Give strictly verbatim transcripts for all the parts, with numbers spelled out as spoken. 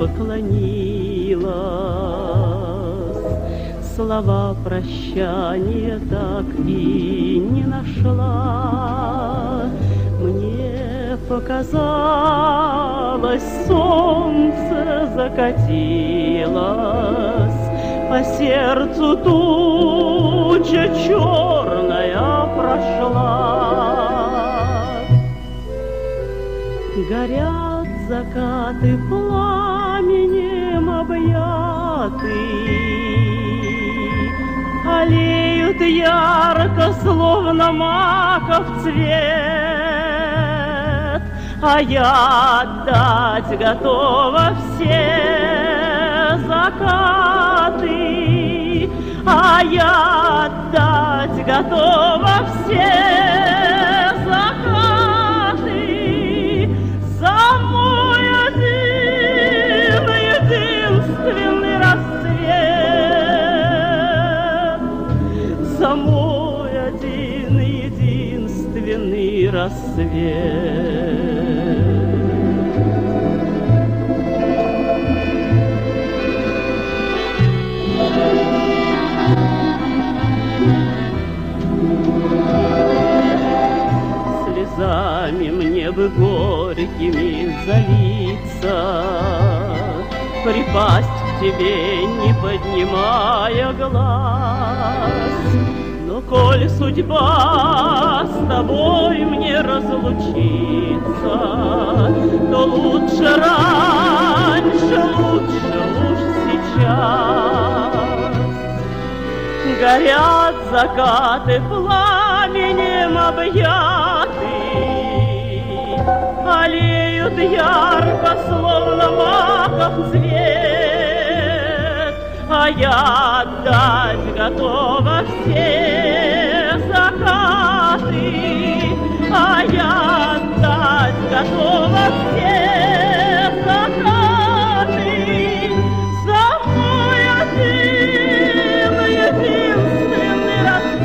поклонилась. Слова прощания так и не нашла. Мне показалось, солнце закатилось, по сердцу туча черная прошла. Горят закаты пламенем объяты, алеют ярко, словно маков цвет, а я отдать готова все закаты, а я отдать готова все закаты за мой один единственный рассвет, за мой один единственный рассвет. Слезами мне бы горькими залиться, припасть к тебе, не поднимая глаз. Но коль судьба с тобой мне разлучиться, то лучше раньше, лучше уж сейчас. Горят закаты пламенем объяты, алеют ярко, словно маков цвет, а я отдать готова все закаты, а я отдать готова все закаты за мой один единственный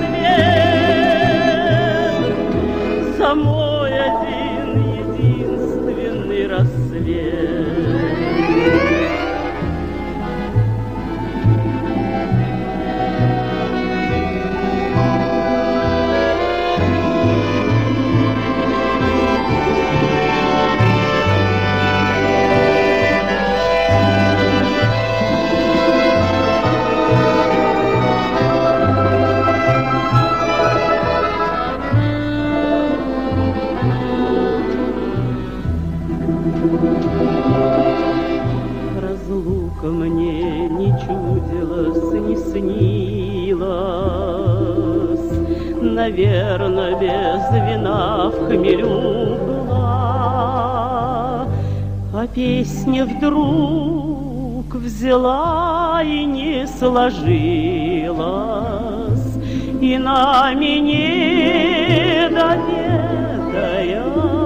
рассвет, за мой один единственный рассвет. Разлука мне не чудилась, не снилась, наверно, без вина в хмелю была, а песня вдруг взяла и не сложилась, и нами не доведая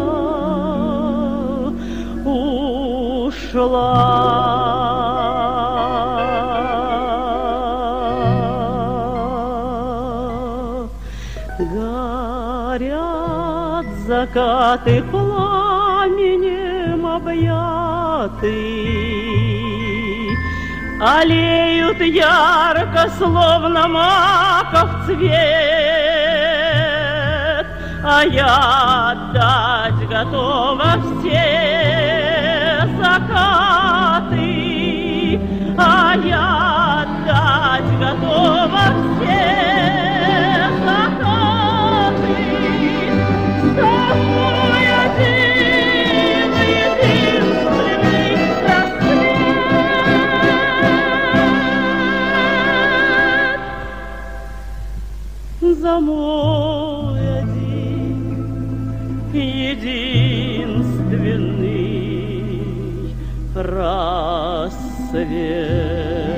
ушла. Горят закаты пламенем объяты, алеют ярко, словно маков цвет, а я отдать готова все закаты, а я отдать готова все закаты за мой один единственный рассвет, за мой один единственный рассвет.